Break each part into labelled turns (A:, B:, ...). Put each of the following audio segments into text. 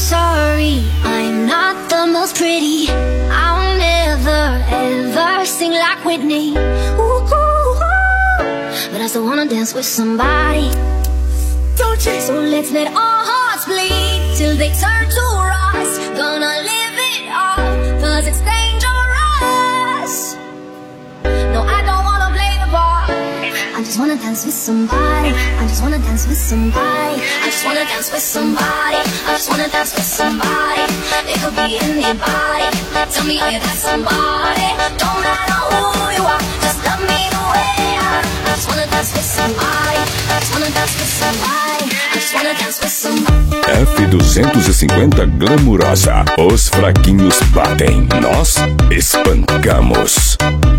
A: sorry, I'm not the most pretty. I'll never ever sing like Whitney. Ooh, ooh, ooh. But I still wanna dance with somebody. Don't you? So let's let our hearts bleed till they turn to rust. Gonna live it up, 'cause it's dangerous. No, I don't wanna play the part. I just wanna dance with somebody. I just wanna dance with somebody. I just wanna dance with somebody. I just wanna dance with somebody. It could be anybody. Tell me, are you that somebody? Don't matter who you are, just love me the way I am. I just wanna dance with somebody. I just wanna dance with somebody. I just wanna dance with somebody.
B: F250 Glamurosa. Os fraquinhos batem, nós espancamos.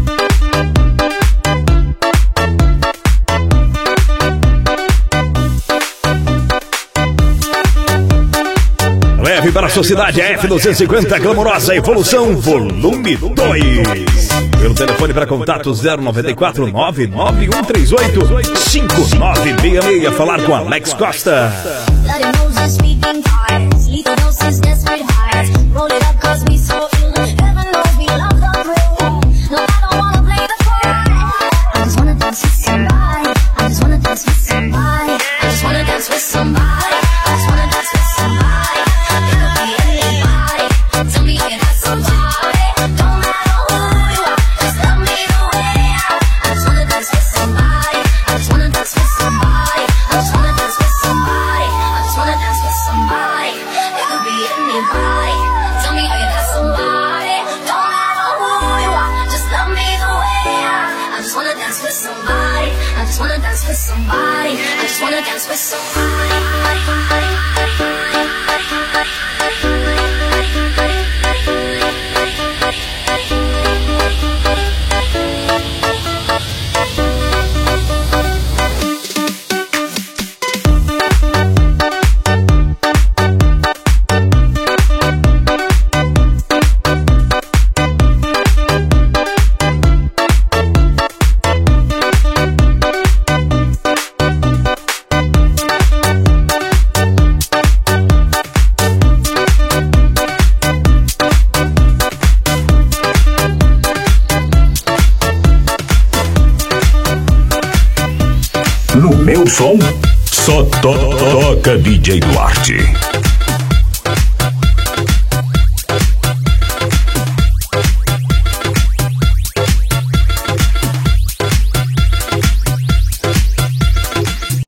C: Leve para a sociedade a F250 Glamurosa Evolução Volume 2. Pelo telefone para contatos 094 99138 5966. Falar com Alex Costa.
B: No meu som, só toca DJ Duarte.